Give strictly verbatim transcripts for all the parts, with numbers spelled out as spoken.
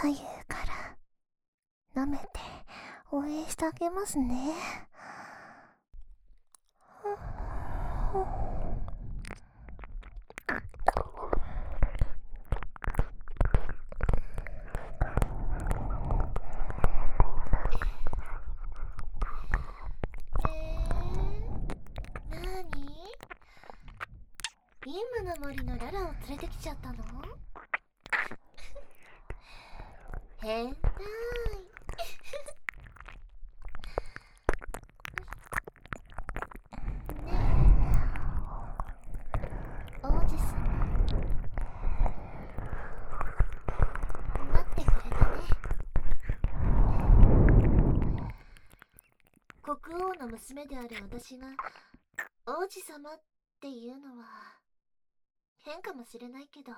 左右から舐めて応援してあげますね。えー、なに？任務の森のララを連れてきちゃったの？変態。ねえ、王子様、待ってくれたね。国王の娘である私が王子様っていうのは変かもしれないけど、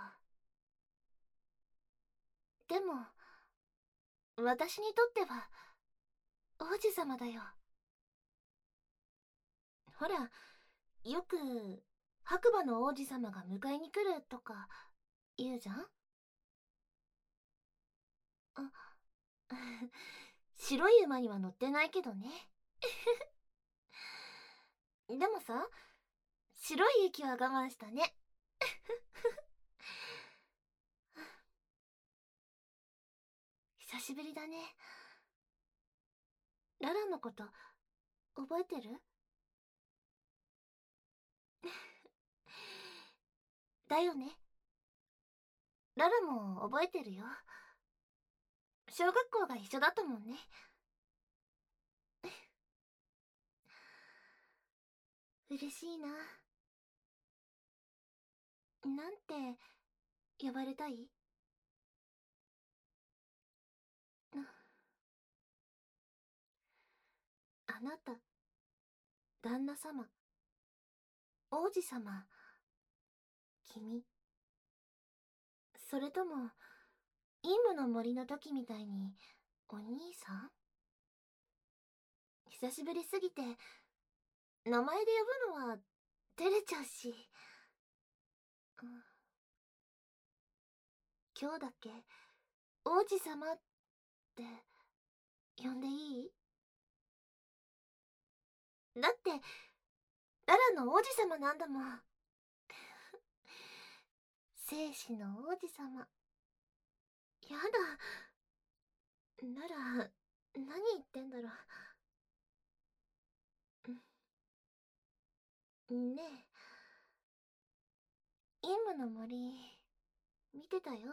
でも私にとっては王子様だよ。ほら、よく白馬の王子様が迎えに来るとか言うじゃん。あ白い馬には乗ってないけどね。でもさ、白い雪は我慢したね。久しぶりだね。ララのこと覚えてる？だよね。ララも覚えてるよ。小学校が一緒だったもんね。嬉しいな。なんて呼ばれたい？あなた、旦那様、王子様、君、それとも任務の森の時みたいにお兄さん？久しぶりすぎて名前で呼ぶのは照れちゃうし、うん、今日だけ王子様って呼んでいい？だってララの王子様なんだもん。生死の王子様。やだ、なら何言ってんだろう。ねえ、任務の森見てたよ。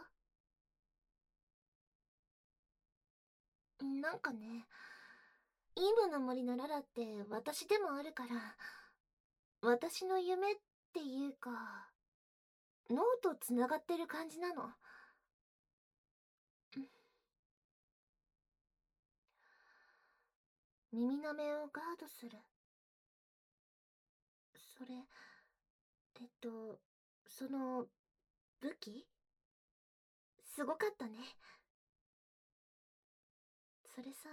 なんかね、任務の森のララって私でもあるから、私の夢っていうか脳とつながってる感じなの。耳なめをガードする。それ、えっとその武器すごかったね。それさ、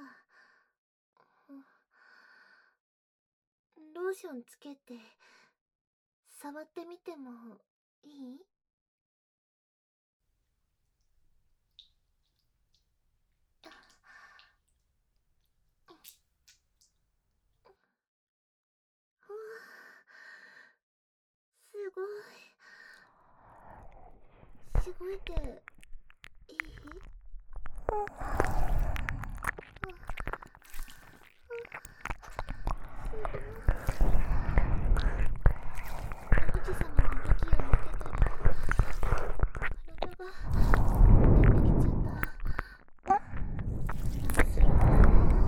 ローションつけて触ってみてもいい？ふわ、すごい。しごいていい？王子様の武器を見てたら体が出てきちゃった。すごいな。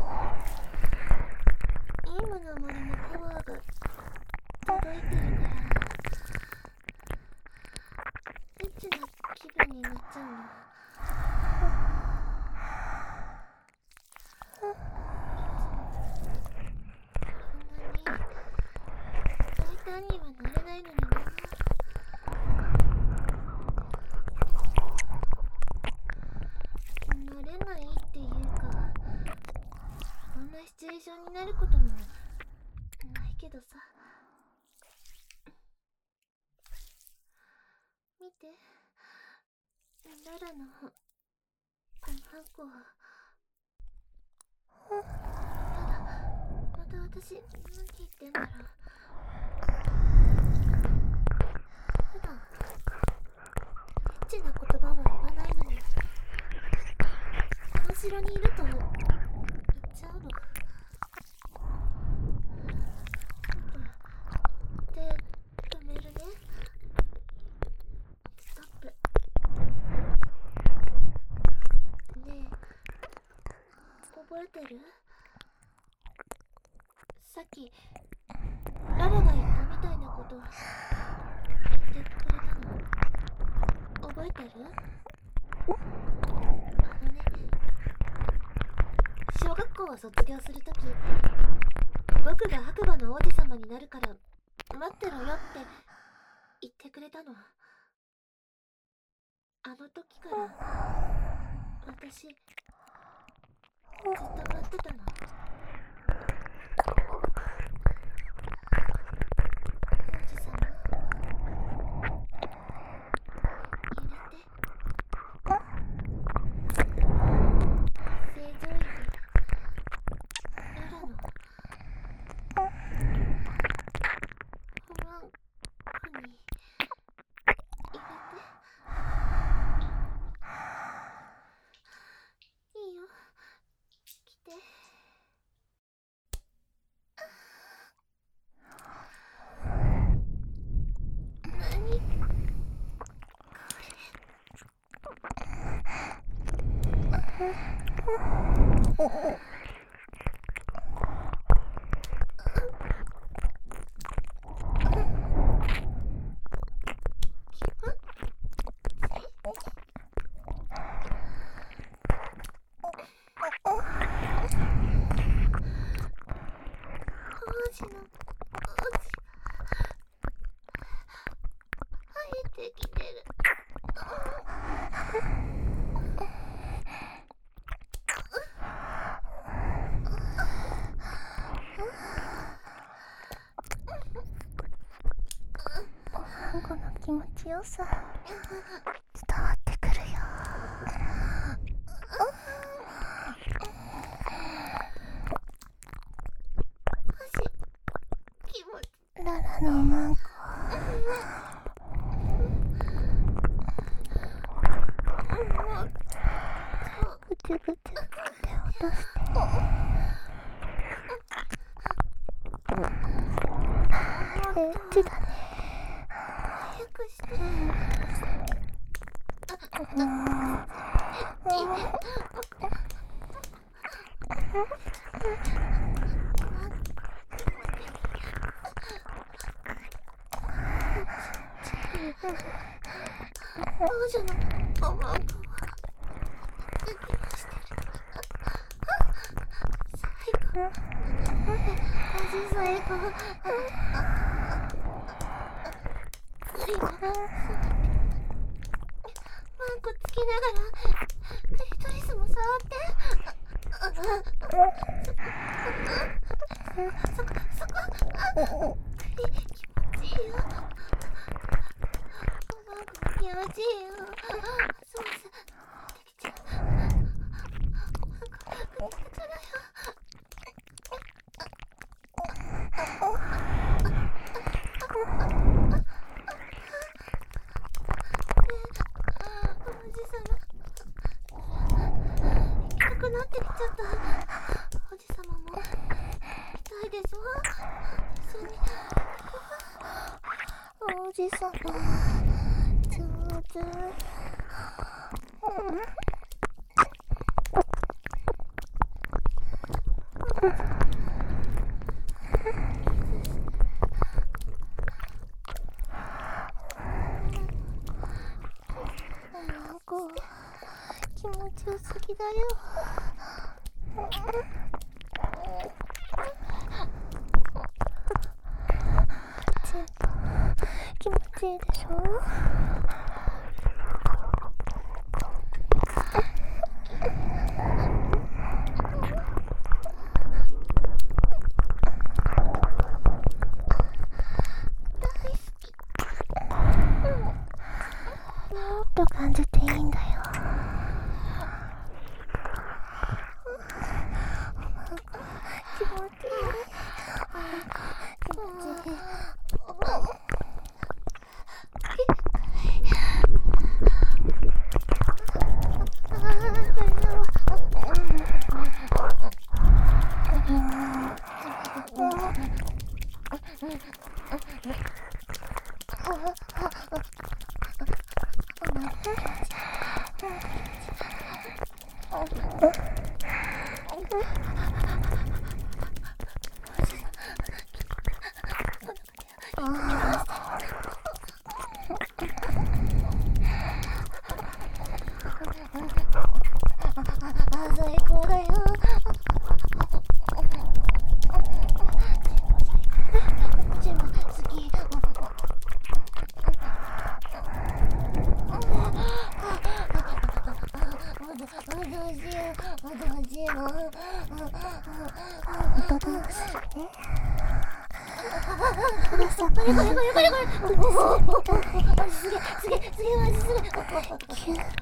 任務の森のパワーが届いてるからエッチな気分になっちゃうの。こんなに大胆にはなれないのにな。なれないっていうか、そんなシチュエーションになることもないけどさ。見て、ララのこただまた私何言ってんだろう。普段エッチな言葉は言わないのに後ろにいると言っちゃうの。手止めるね。ストップ。ねえ、覚えてる？さっきララが言ったみたいなこと言ってくれたの覚えてる？あのね、小学校を卒業するとき僕が白馬の王子様になるから待ってろよって言ってくれたの。あの時から私ずっと待ってたの。王子様、揺れて。正常位でララの保安庫に入れて。いいよ、来て。何これ。王子の王子が生えてきてる。この気持ちよさ伝わってくるよ。足気持ちララのマンコぐちゅぐちゅって落としてエッチだね。早くして。王女のおまんこはドキドキしてる。最高。味最高。今マンコつきながらクリトリスも触って。そこそこクリ気持ちいいよ。マンコ気持ちいいよ。そうですできちゃう。マンコくちゃくちゃだよ。なってきちゃった。おじさまも痛いでしょ。それおじさま上手。うんなんか気持ちよすぎだよ。全部気持ちいいでしょ。もっと感じていいんだよ。 最高だよ。ジェも好き。どうしよう、どうしよう。 音どうするね。 これこれこれこれこれすげえすげえすげえマジすげえ。 キュッ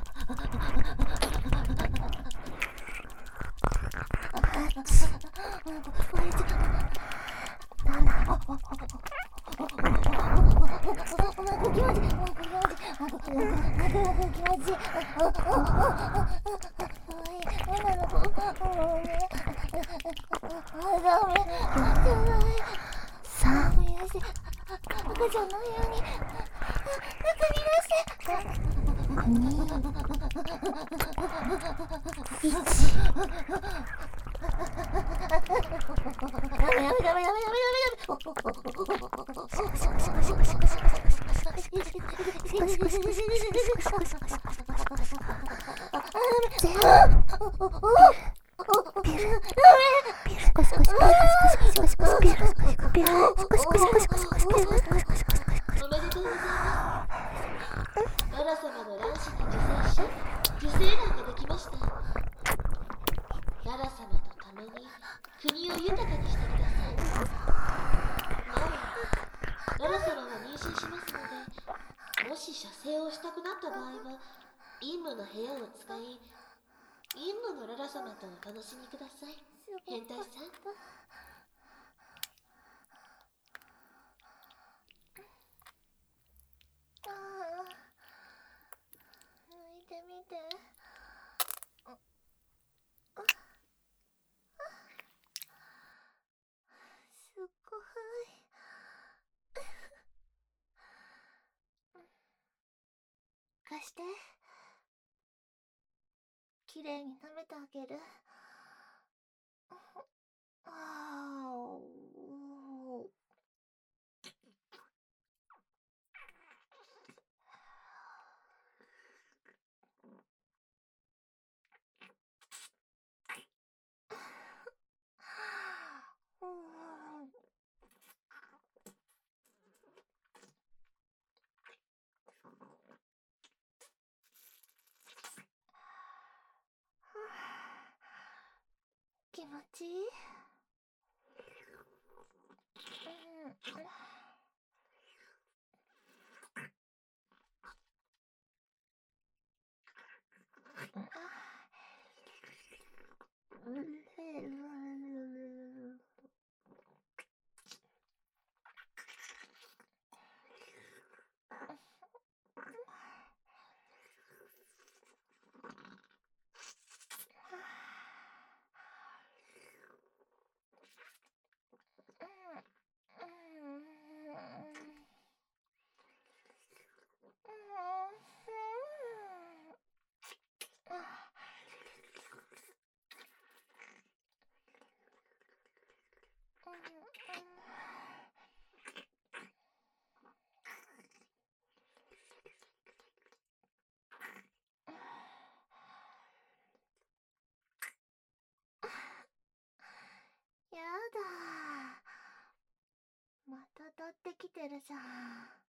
さん赤ちゃんのように中に出してにいちダメダメダメダメダメダメララ様の卵子に受精し、受精卵ができました。ララ様と共に国を豊かにしてください。なお、ララ様は妊娠しますので、もし射精をしたくなった場合は、陰夢の部屋を使い、陰夢のララ様とお楽しみください。変態さん。ああ、抜いてみて。すっごい。貸して。きれいに舐めてあげる。ああ。気持ちいい。やだ。また立ってきてるじゃん。